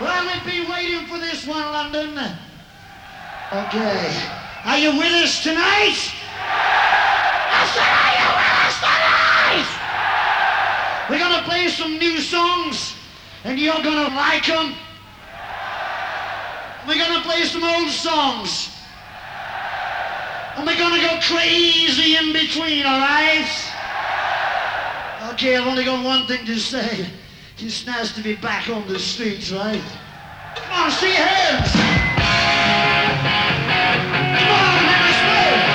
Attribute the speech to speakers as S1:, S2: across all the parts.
S1: Well, we've been waiting for this one, London. Okay. Are you with us tonight? I said, are you with us tonight? We're gonna play some new songs, and you're gonna like them. We're gonna play some old songs. And we're gonna go crazy in between, all right? Okay, I've only got one thing to say. It's nice to be back on the streets, right? Come on, see your hands! Come on, let us play!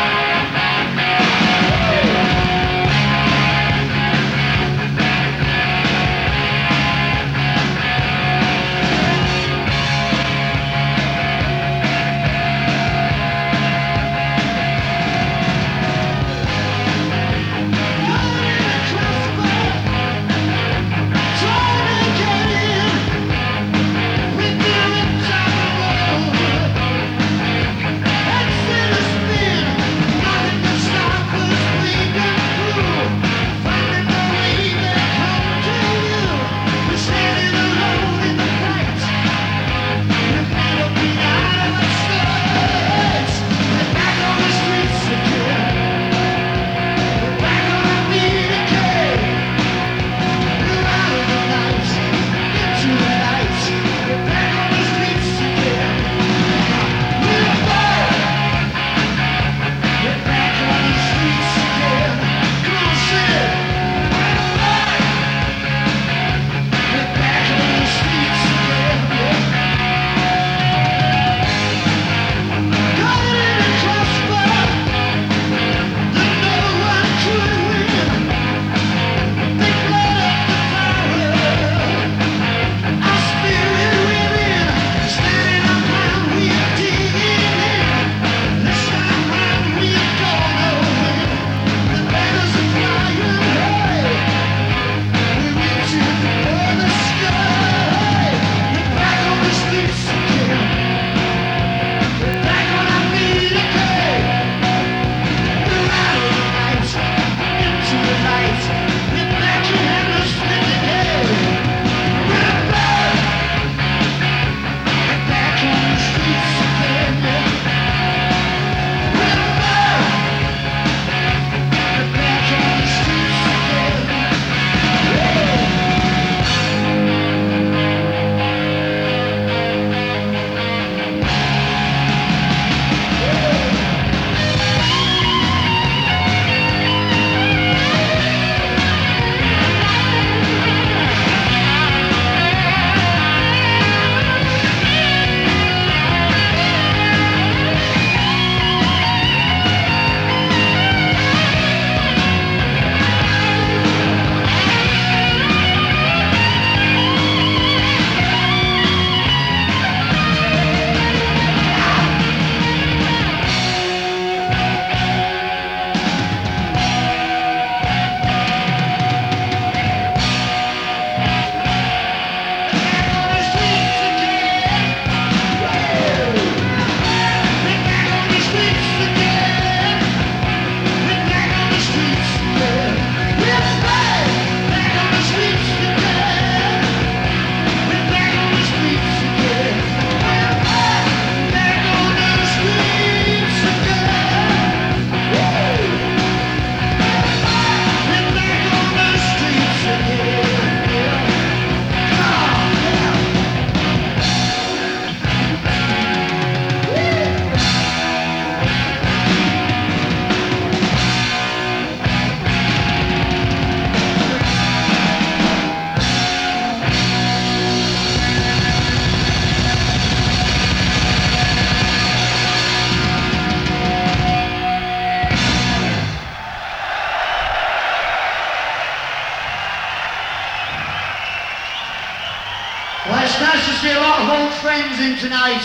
S1: Well, it's nice to see a lot of old friends in tonight.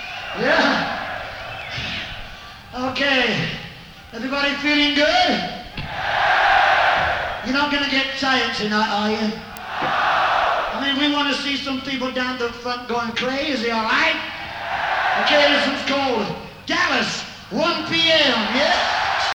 S1: Yeah? Okay. Everybody feeling good? You're not going to get tired tonight, are you? I mean, we want to see some people down the front going crazy, all right? Okay, this one's called Dallas, 1 p.m., yeah?